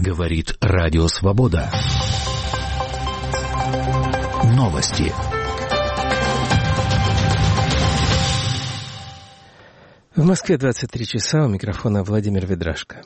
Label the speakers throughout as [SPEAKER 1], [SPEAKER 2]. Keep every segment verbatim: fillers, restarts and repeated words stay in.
[SPEAKER 1] Говорит Радио Свобода. Новости.
[SPEAKER 2] В Москве двадцать три часа, у микрофона Владимир Ведрашко.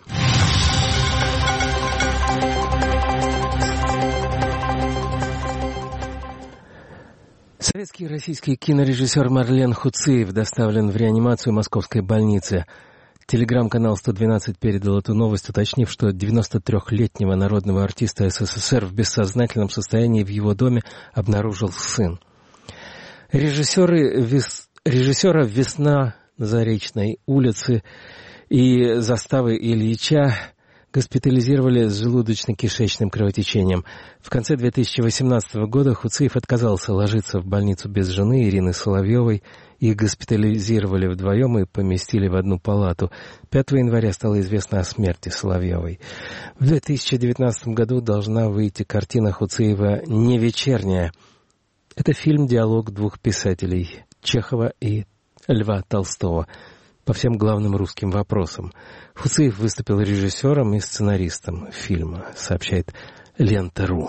[SPEAKER 2] Советский и российский кинорежиссер Марлен Хуциев доставлен в реанимацию московской больницы. Телеграм-канал сто двенадцать передал эту новость, уточнив, что девяносто трёхлетнего народного артиста СССР в бессознательном состоянии в его доме обнаружил сын. Режиссеры вес... Режиссера «Весна» на Заречной улице и заставы Ильича госпитализировали с желудочно-кишечным кровотечением. В конце две тысячи восемнадцатого года Хуциев отказался ложиться в больницу без жены Ирины Соловьевой. Их госпитализировали вдвоем и поместили в одну палату. пятого января стало известно о смерти Соловьевой. В две тысячи девятнадцатом году должна выйти картина Хуциева «Не вечерняя». Это фильм-диалог двух писателей — Чехова и Льва Толстого по всем главным русским вопросам. Хуциев выступил режиссером и сценаристом фильма, сообщает Лента.ру.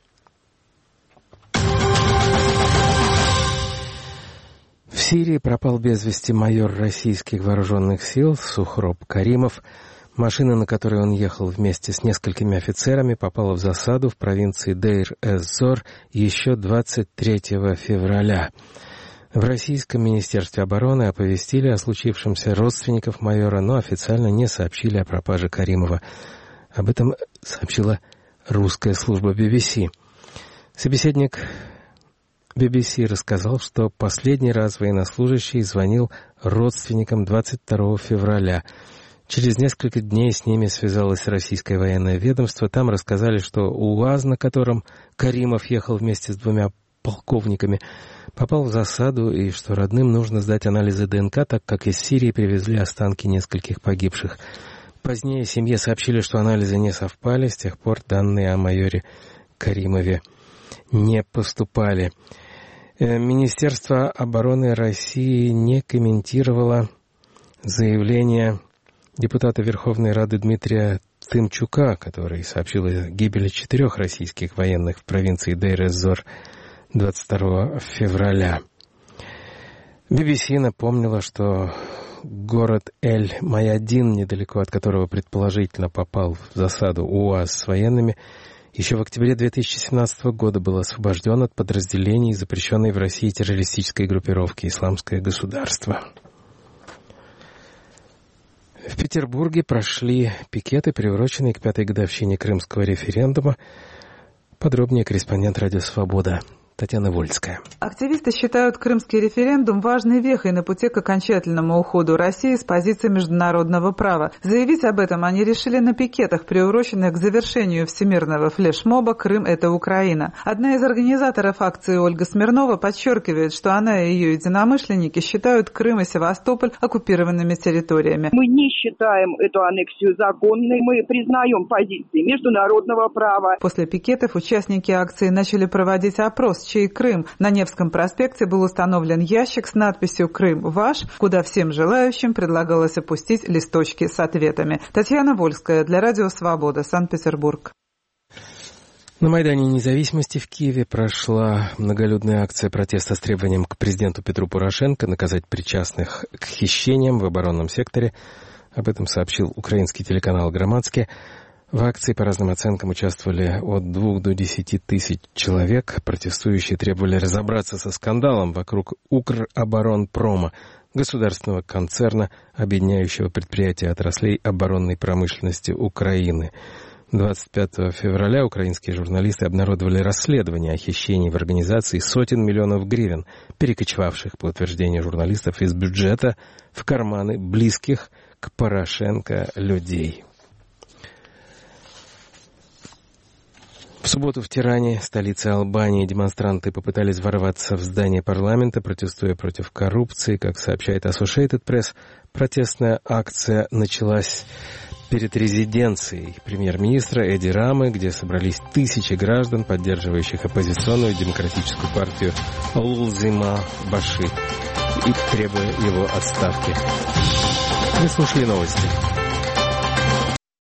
[SPEAKER 2] В Сирии пропал без вести майор российских вооруженных сил Сухроб Каримов. Машина, на которой он ехал вместе с несколькими офицерами, попала в засаду в провинции Дейр-эз-Зор еще двадцать третьего февраля. В Российском министерстве обороны оповестили о случившемся родственников майора, но официально не сообщили о пропаже Каримова. Об этом сообщила русская служба би би си. Собеседник би би си рассказал, что последний раз военнослужащий звонил родственникам двадцать второго февраля. Через несколько дней с ними связалось российское военное ведомство. Там рассказали, что УАЗ, на котором Каримов ехал вместе с двумя полковниками, попал в засаду, и что родным нужно сдать анализы ДНК, так как из Сирии привезли останки нескольких погибших. Позднее семье сообщили, что анализы не совпали, с тех пор данные о майоре Каримове не поступали. Министерство обороны России не комментировало заявление депутата Верховной Рады Дмитрия Тымчука, который сообщил о гибели четырех российских военных в провинции Дейр-эз-Зор двадцать второго февраля. би би си напомнила, что город Эль-Майадин, недалеко от которого предположительно попал в засаду УАЗ с военными, еще в октябре две тысячи семнадцатого года был освобожден от подразделений запрещенной в России террористической группировки «Исламское государство». В Петербурге прошли пикеты, приуроченные к пятой годовщине Крымского референдума. Подробнее корреспондент «Радио Свобода» Татьяна Вольская.
[SPEAKER 3] Активисты считают крымский референдум важной вехой на пути к окончательному уходу России с позиции международного права. Заявить об этом они решили на пикетах, приуроченных к завершению всемирного флешмоба «Крым – это Украина». Одна из организаторов акции, Ольга Смирнова, подчеркивает, что она и ее единомышленники считают Крым и Севастополь оккупированными территориями.
[SPEAKER 4] Мы не считаем эту аннексию законной, мы признаем позиции международного права.
[SPEAKER 3] После пикетов участники акции начали проводить опрос, чей Крым. На Невском проспекте был установлен ящик с надписью «Крым ваш», куда всем желающим предлагалось опустить листочки с ответами. Татьяна Вольская для Радио Свобода, Санкт-Петербург.
[SPEAKER 2] На Майдане Независимости в Киеве прошла многолюдная акция протеста с требованием к президенту Петру Порошенко наказать причастных к хищениям в оборонном секторе. Об этом сообщил украинский телеканал «Громадский». В акции, по разным оценкам, участвовали от двух до десяти тысяч человек. Протестующие требовали разобраться со скандалом вокруг Укроборонпрома, государственного концерна, объединяющего предприятия отраслей оборонной промышленности Украины. двадцать пятого февраля украинские журналисты обнародовали расследование о хищении в организации сотен миллионов гривен, перекочевавших, по утверждению журналистов, из бюджета в карманы близких к Порошенко людей. В субботу в Тиране, столице Албании, демонстранты попытались ворваться в здание парламента, протестуя против коррупции. Как сообщает Associated Press, протестная акция началась перед резиденцией премьер-министра Эди Рамы, где собрались тысячи граждан, поддерживающих оппозиционную демократическую партию Улзима Баши, и требуя его отставки. Вы слушали новости.